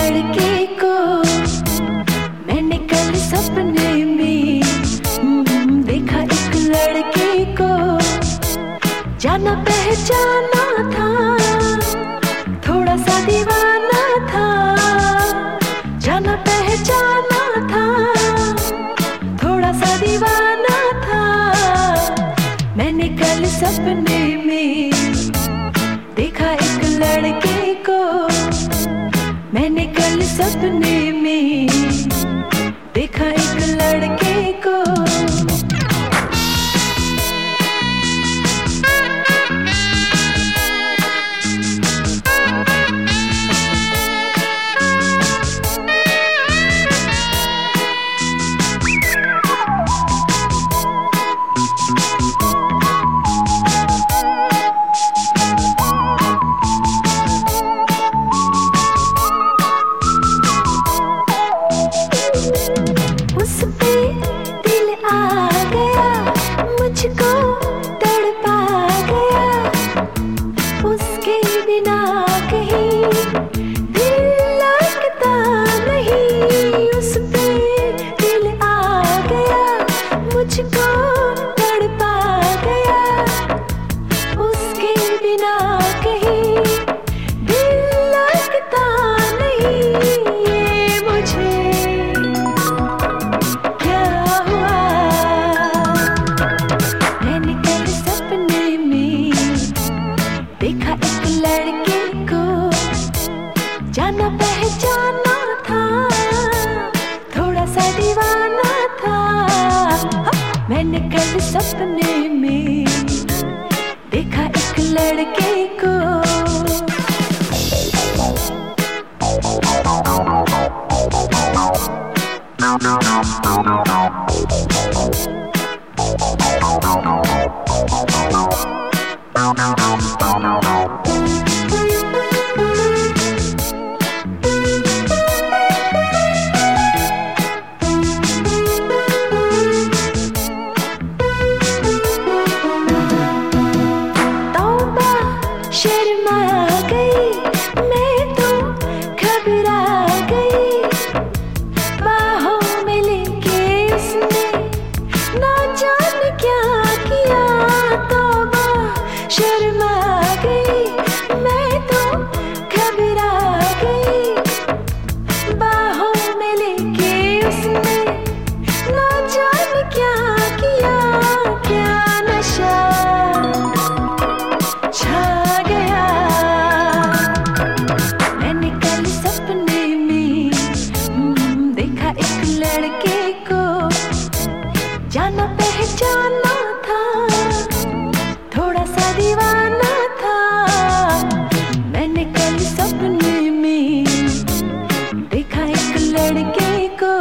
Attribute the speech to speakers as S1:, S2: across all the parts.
S1: लड़के को मैंने कल सपने में देखा। एक लड़के को जाना पहचाना था, थोड़ा सा दीवाना था। जाना पहचाना था, थोड़ा सा दीवाना था। मैंने कल सपने में देखा एक लड़के को। मैंने कल सपने में देखा एक लड़के को। मुझको तड़पा गया, उसके बिना कहीं दिल लगता नहीं। उस पे दिल आ गया, मुझको तड़पा गया, उसके बिना कहीं दिल लगता नहीं। ये मुझे क्या हुआ, देखा एक लड़के को जाना पहचाना था, थोड़ा सा दीवाना था। मैंने कल सपने में देखा एक लड़के को। शर्मा गई मैं तो, घबरा गई। बाहों में लेके उसने ना जान क्या किया। तौबा शर्मा गई मैं तो, घबरा गई। बाहों में लेके उसने ना जान क्या किया। क्या नशा छा गया। मैंने कल सपने में देखा एक लड़के को जाना पहचाना था, थोड़ा सा दीवाना था। मैंने कल सपने में देखा एक लड़के को।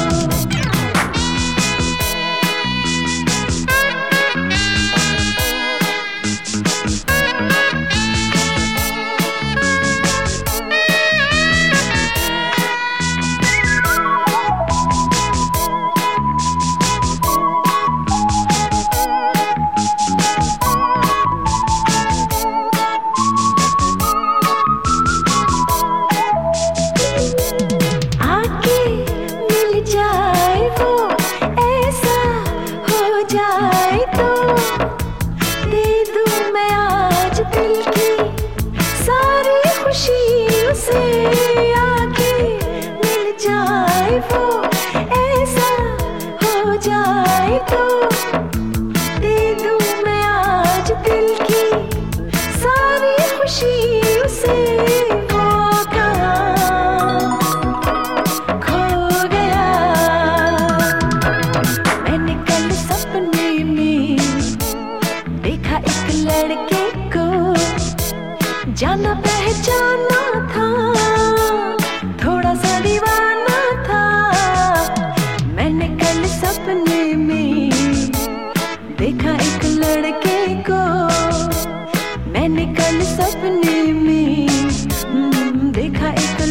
S1: जाए तो दे दूं मैं आज दिल की सारी खुशी उसे। आके मिल जाए वो, ऐसा हो जाए तो दे दूं मैं आज दिल की सारी खुशी उसे। वो कहाँ खो गया। मैंने कल सपने में देखा एक लड़के को जाना पहचाना था, थोड़ा सा दीवाना था। मैंने कल सपने में देखा एक लड़के को। मैंने कल सपने में देखा एक